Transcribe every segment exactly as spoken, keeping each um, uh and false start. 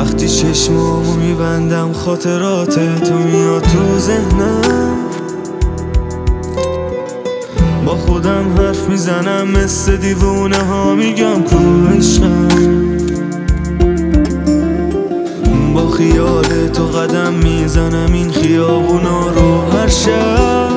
وقتی چشمامو میبندم خاطرات تو میاد تو ذهنم، با خودم حرف میزنم مثل دیوونه ها میگم کو عشقم. با خیال تو قدم میزنم این خیابونا رو هر شب،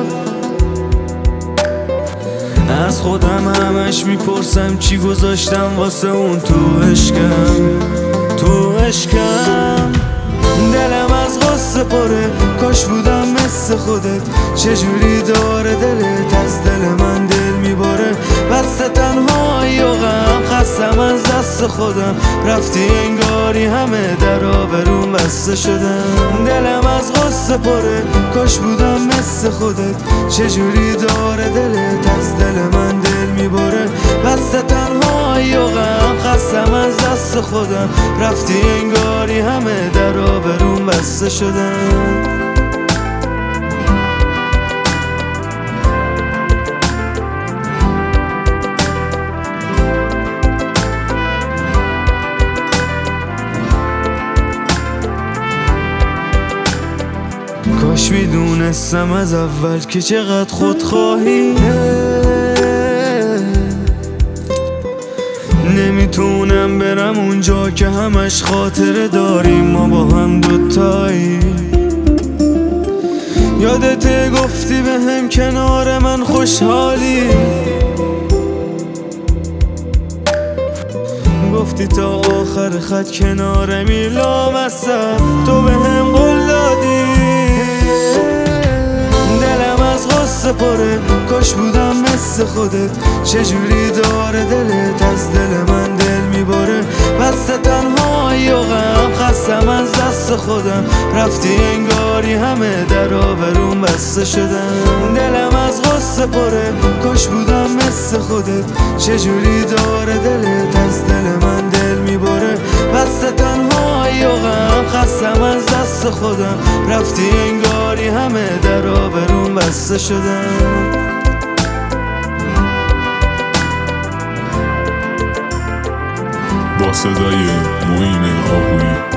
از خودم همش میپرسم چی گذاشتم واسه اون تو عشقم. تو عشقم دلم از غصه پره، کاش بودم مثل خودت. چجوری داره دلت از دل من دل میباره، بس تنهایی و غم خستم از دست خودم. رفتی انگاری همه در آبروم بسته شدم. دلم از غصه پره، کاش بودم مثل خودت. چجوری داره دلت از دل من دل میباره، بس تنهایی و غم خستم از دست خودم. رفتی انگاری همه در آبروم بسته شدم. کاش میدونستم از اول که چقدر خودخواهی، نمیتونم برم اونجا که همش خاطره داریم ما با هم دوتایی. یادت گفتی به هم کنار من خوشحالی، گفتی تا آخر خط کنارمی لامصب، تو به هم قول دادی. دلم از غصه پره، کاش بودم مثل خودت. چجوری داره دلت از دل من دل میباره، بس تنهایی و غم خستم از دست خودم. رفتی انگاری همه در آبروم بسته شدم. دلم از غصه پره، کاش بودم مثل خودت. چجوری داره دلت از دل من دل میباره، بس تنهایی و غم خستم از دست خودم. رفتی انگاری همه در آبروم بسته شدم. با صدای معین آهویی.